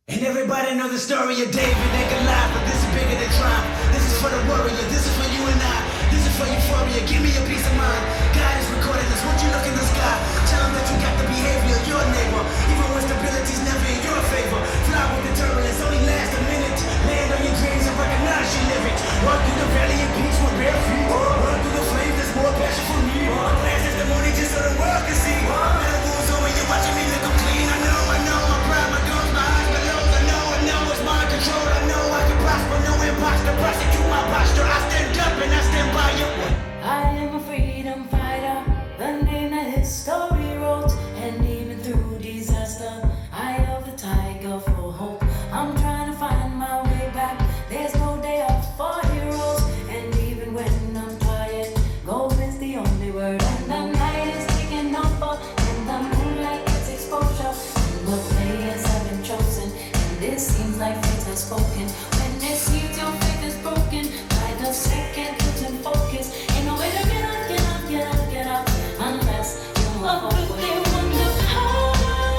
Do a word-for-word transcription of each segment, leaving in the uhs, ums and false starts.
And everybody know the story of David and Goliath, but this is bigger than triumph. This is for the warrior, this is for you and I. This is for euphoria, give me a peace of mind. God is recording this, won't you look in the sky? Tell him that you got the behavior of your neighbor, even when stability's never in your favor. Fly with the turbulence, only last a minute. Land on your dreams and recognize you live it. Walk through the valley of peace with bare feet. Run through the flames, there's more passion for me. My plans is the morning just so the world can see. Metal rules on when you're watching me look, I'm clean. I know, I know, my pride, my guns, my eyes below. I know, I know, it's mind control. I know I can prosper, no imposter. Prosecute my posture, I stand up and I stand by you. I am a freedom fighter, the name that history wrote. And even through disaster, eye of the tiger for hope. I'm trying to find my way back, there's no day off for heroes. And even when I'm tired, gold is the only word. And the night is taking over, and the moonlight gets exposure. And the players have been chosen, and it seems like fate has spoken. When it seems your faith is broken, by the second losing focus. Ain't no way to get up, get up, get up, get up, unless you walk away. They wonder how.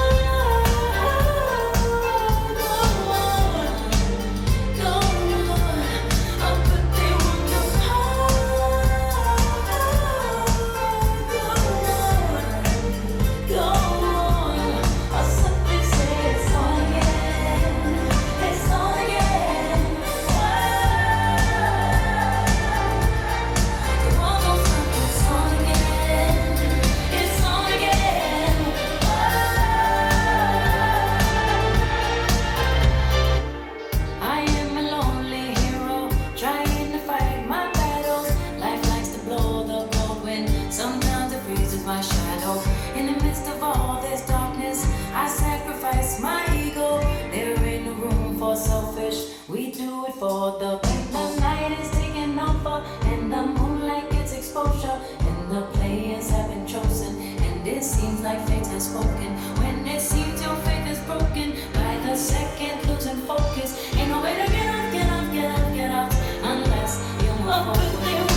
My shadow in the midst of all this darkness, I sacrifice my ego. There ain't no room for selfish, we do it for the people. The night is taking over, and the moonlight gets exposure, and the players have been chosen, and it seems like fate has spoken. When it seems your faith is broken, by the second losing focus. Ain't no way to get up, get up, get up, get up, unless you move forward.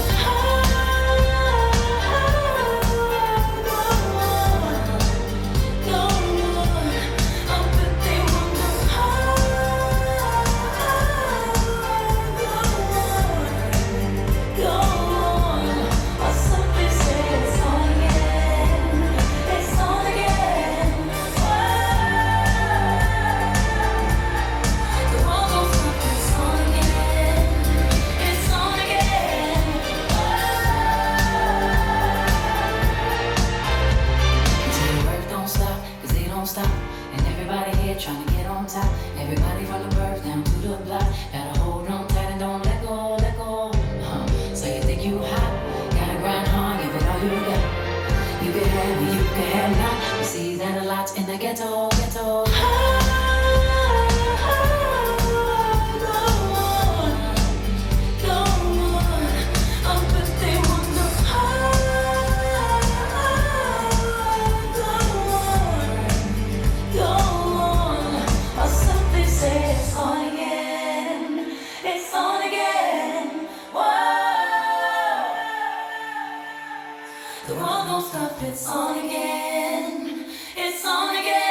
Trying to get on top, everybody from the birth down to the block. Gotta hold on tight and don't let go, let go. Uh, so you think you hot, gotta grind hard, give it all you got. You can have me, you can have not. We see that a lot in the ghetto, ghetto. The world don't stop, it's on again, it's on again.